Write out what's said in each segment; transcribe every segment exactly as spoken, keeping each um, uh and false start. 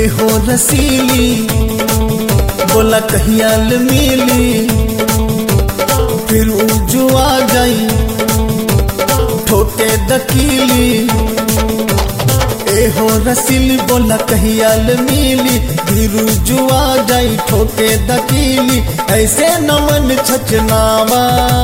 हो रसीली बोला कहियाल मिली फिर जो आ गई ठोके दकीली। ए हो रसीली बोला कहियाल मिली फिर जो आ गई ठोके दकीली। ऐसे नमन छचनावा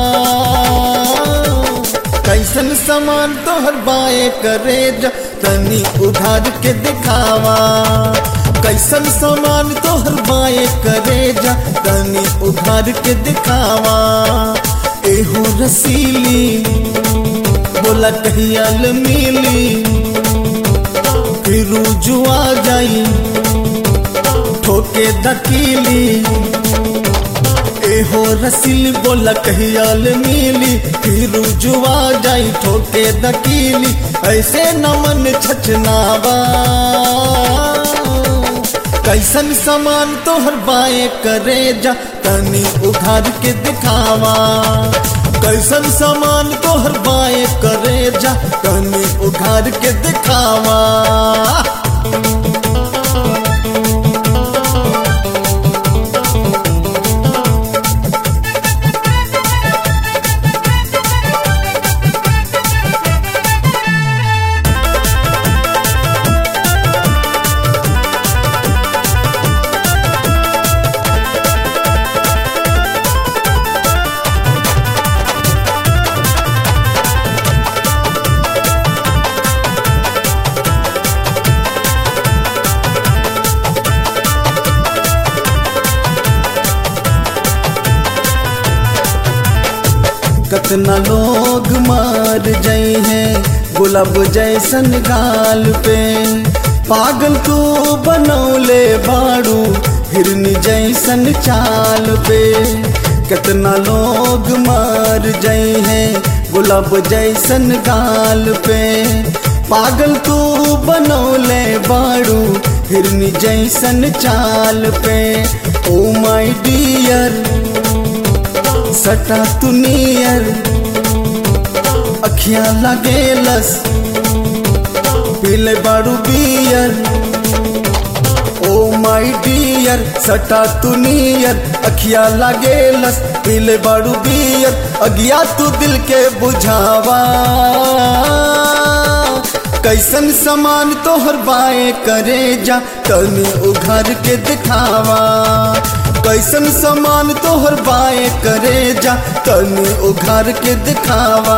कैसन समान तोहर बाए करे जा तनी उधार के दिखावा। कैसन समान तोहर बाए करे जा तनी उधार के दिखावा। एहो रसीली बोला कहियाल मिली फिर जो आ जाई ठोके दकीली। एहो रसीली बोला कहियाल मिली फिर जो आ जाई ठोके दकीली। ऐसे नमन छचनावा कैसन समान तोहर बाए करे जा तनी उधार के दिखावा। कैसन समान तोहर बाए करे जा तनी उधार के दिखावा। कितना लोग मार जाए हैं गुलाब जैसन गाल पे। पागल तू बनौले बाड़ू हिरनी जैसन चाल पे। कितना लोग मार जाए हैं गुलाब जैसन गाल पे। पागल तू बनौले बाड़ू हिरनी जैसन चाल पे। ओ माय डियर सटा तू नियर अखियां लगेलस पीले बारू बियर। ओ माय डियर सटा तू नियर अखियां लगेलस पीले बारू बियर। अगिया तू दिल के बुझावा कैसन समान तोहर बाए करे जा तनी उघार के दिखावा। कैसन समान तोहर बाए करे जा तनी उघार के दिखावा।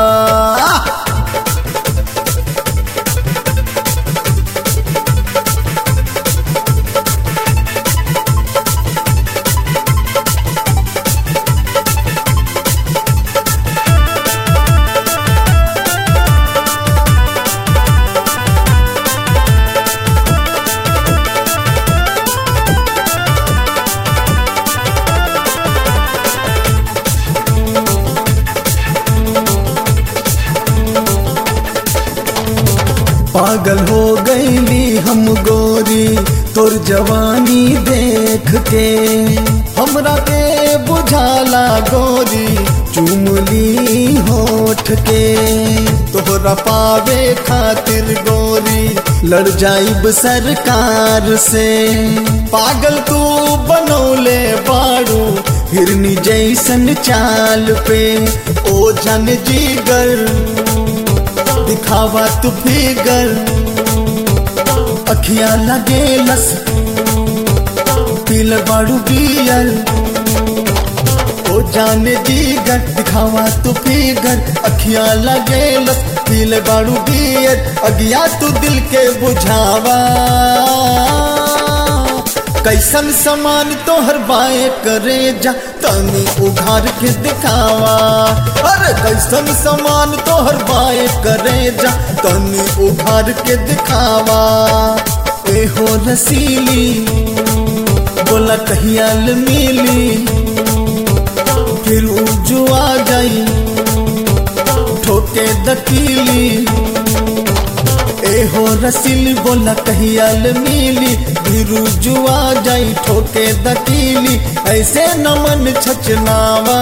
पागल हो गईली हम गोरी तोर जवानी देख के। हमरा के बुझाला गोरी चुमली होठ के। तोहरा पावे खातिर गोरी लड़ जाइब सरकार से। पागल तू बनौले बाड़ू हिरनी जैसन चाल पे। ओ जन जीगर दिखावा तू फिगर अखियां लगेलस पीले बाड़ू बियर। ओ जाने जीगर दिखावा तू फिगर अखियां लगेलस पीले बाड़ू बियर। अगिया तू दिल के बुझावा कैसन समान तोहर बाए करे जा तनी उघार के दिखावा। अरे कैसन समान तोहर बाए करे जा तनी उघार के दिखावा। ए हो रसीली बोला कहियाल मिली फिर जो आ गई ठोके दकीली। ए हो रसीली बोला कहियाल मिली फिर जो आ जाई ठोके दकीली। ऐसे नमन छचनावा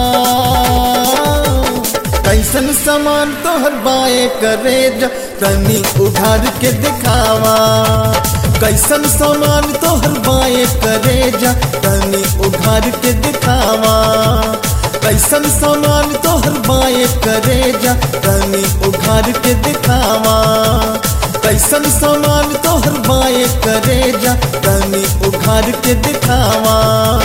कैसन समान तोहर बाए करे जा तनी उघार के दिखावा। कैसन सामान तोहर बाए करे जा तनी उघार के दिखावा कैसन सामान तोहर बाए करे जा तनी उघार के दिखावा कैसन सामान तोहर बाए करे जा तनी उघार के दिखावा।